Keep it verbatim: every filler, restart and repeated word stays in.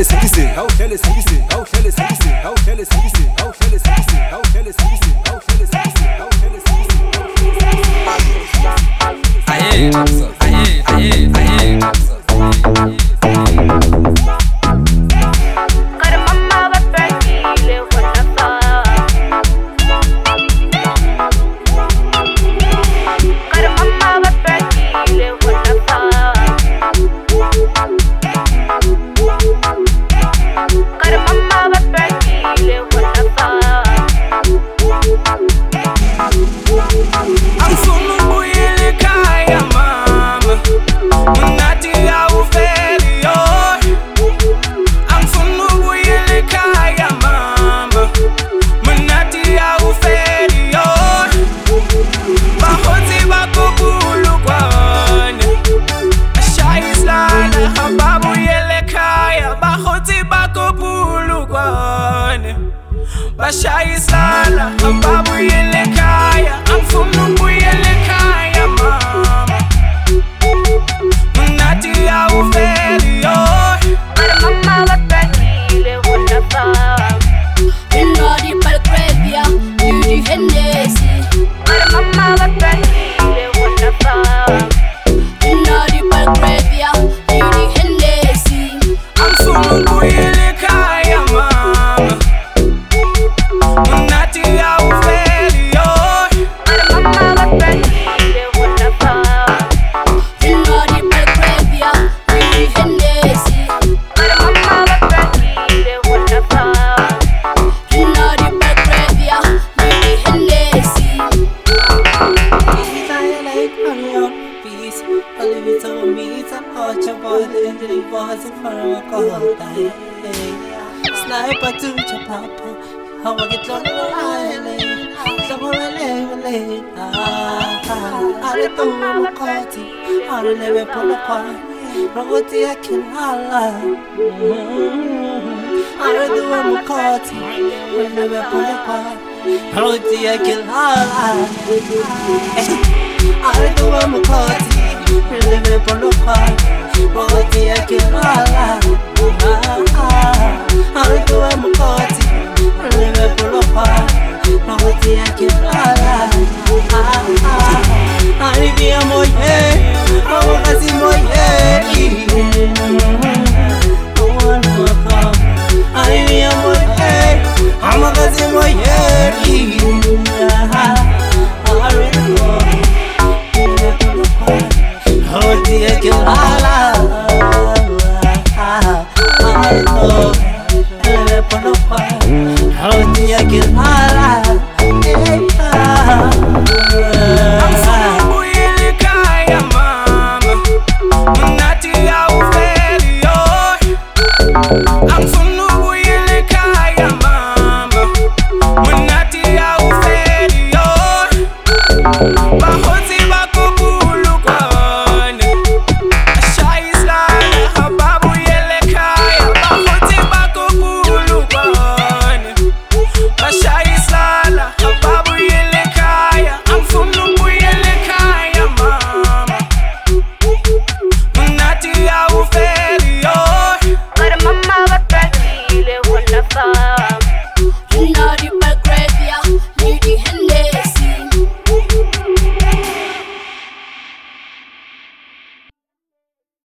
le sekise, ha o hle le sekise, ha o hle le sekise, ha o hle le sekise, ha o hle le sekise, ha o hle le sekise, ha o hle le sekise, ha o hle le sekise. Aye, aye, aye, aye. Bashaya isala, ababu yele kaya, amfumu buyele kaya mama. Munati ya ufeli yo. Mama watakile wonderful. Inodi palkrevia, yudi Hennessy. Mama watakile wonderful. Inodi palkrevia, yudi Hennessy. Amfumu buyele kaya mama. Sniper to your papa, how I get on the island, somewhere late, I don't know what I don't never pull a car, Roti I can holla. I don't do a Mukati, will never pull a car, Roti I can holla. I don't do a Mukati, will never pull a car, Roti I can holla. I do a mukoti, live for a part. Nobody I can holla. I be a moye, I want to see moye. I want to come. I be a moye, I want to see moye. I really go. Nobody I can holla. I know. How do you get high? I'm so buyele kaya mama. Munati ya ufeli yo. I'm so buyele kaya mama. Munati ya ufeli yo.